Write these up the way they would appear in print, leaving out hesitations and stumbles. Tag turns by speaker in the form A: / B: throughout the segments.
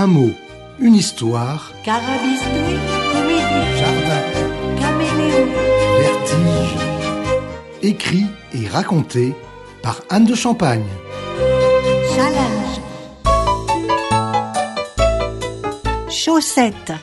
A: Un mot, une histoire.
B: Carabistouille, comédie.
A: Jardin.
B: Caméléon.
A: Vertige. Écrit et raconté par Anne de Champagne.
B: Challenge. Chaussette.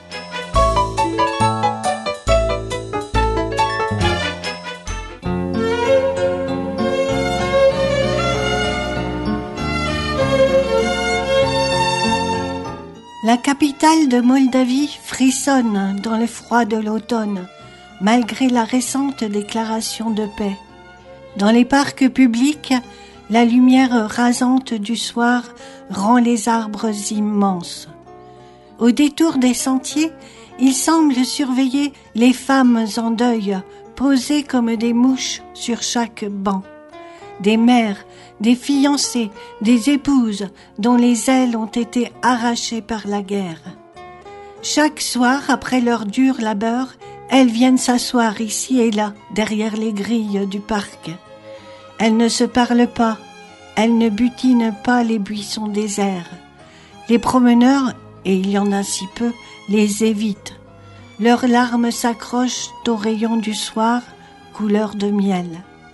B: La capitale de Moldavie frissonne dans le froid de l'automne, malgré la récente déclaration de paix. Dans les parcs publics, la lumière rasante du soir rend les arbres immenses. Au détour des sentiers, il semble surveiller les femmes en deuil, posées comme des mouches sur chaque banc. Des mères, des fiancées, des épouses dont les ailes ont été arrachées par la guerre. Chaque soir, après leur dur labeur, elles viennent s'asseoir ici et là, derrière les grilles du parc. Elles ne se parlent pas, elles ne butinent pas les buissons déserts. Les promeneurs, et il y en a si peu, les évitent. Leurs larmes s'accrochent aux rayons du soir, couleur de miel.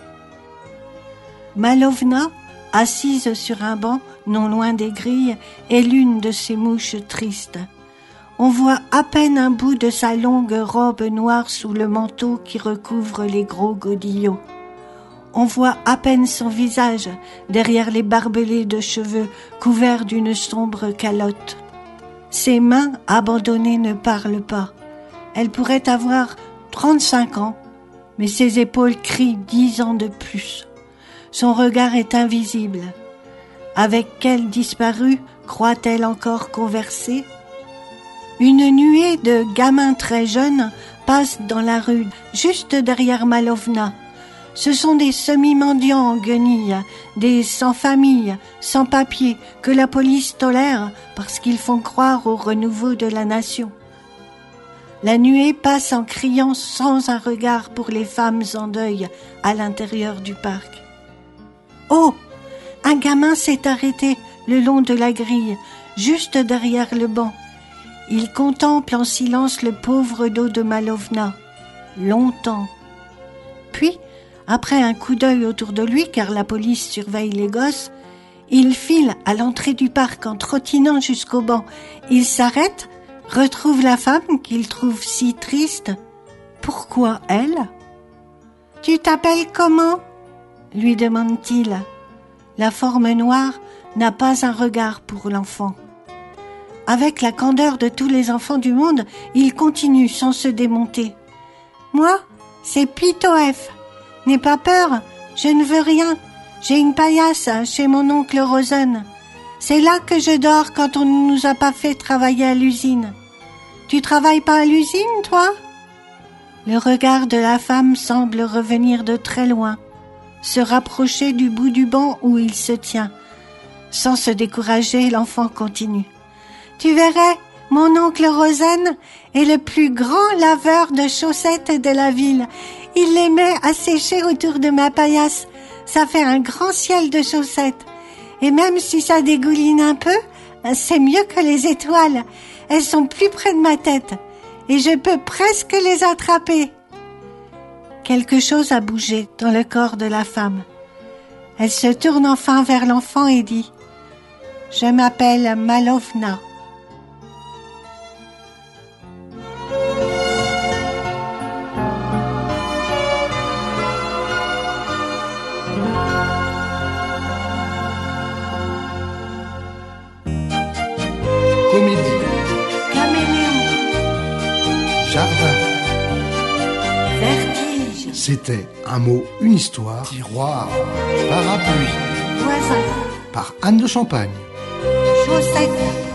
B: Malovna, assise sur un banc non loin des grilles, est l'une de ces mouches tristes. On voit à peine un bout de sa longue robe noire sous le manteau qui recouvre les gros godillots. On voit à peine son visage derrière les barbelés de cheveux couverts d'une sombre calotte. Ses mains abandonnées ne parlent pas. Elle pourrait avoir 35 ans, mais ses épaules crient 10 ans de plus. Son regard est invisible. Avec quelle disparue croit-elle encore converser? Une nuée de gamins très jeunes passe dans la rue, juste derrière Malovna. Ce sont des semi-mendiants en guenilles, des sans-famille, sans-papiers, que la police tolère parce qu'ils font croire au renouveau de la nation. La nuée passe en criant sans un regard pour les femmes en deuil à l'intérieur du parc. Oh! Un gamin s'est arrêté le long de la grille, juste derrière le banc. Il contemple en silence le pauvre dos de Malovna. Longtemps. Puis, après un coup d'œil autour de lui, car la police surveille les gosses, il file à l'entrée du parc en trottinant jusqu'au banc. Il s'arrête, retrouve la femme qu'il trouve si triste. Pourquoi elle? « Tu t'appelles comment ?» lui demande-t-il. La forme noire n'a pas un regard pour l'enfant. Avec la candeur de tous les enfants du monde, il continue sans se démonter. « Moi, c'est Pitoef. N'aie pas peur, je ne veux rien. J'ai une paillasse chez mon oncle Rosen. C'est là que je dors quand on ne nous a pas fait travailler à l'usine. Tu travailles pas à l'usine, toi ?» Le regard de la femme semble revenir de très loin, se rapprocher du bout du banc où il se tient. Sans se décourager, l'enfant continue. « Tu verrais, mon oncle Rosen est le plus grand laveur de chaussettes de la ville. Il les met à sécher autour de ma paillasse. Ça fait un grand ciel de chaussettes. Et même si ça dégouline un peu, c'est mieux que les étoiles. Elles sont plus près de ma tête et je peux presque les attraper. » Quelque chose a bougé dans le corps de la femme. Elle se tourne enfin vers l'enfant et dit « Je m'appelle Malovna. »
A: Comédie.
B: Caméléon.
A: Jardin.
B: Vertige.
A: C'était un mot, une histoire. Tiroir. Parapluie.
B: Voisin.
A: Par Anne de Champagne.
B: Chaussette.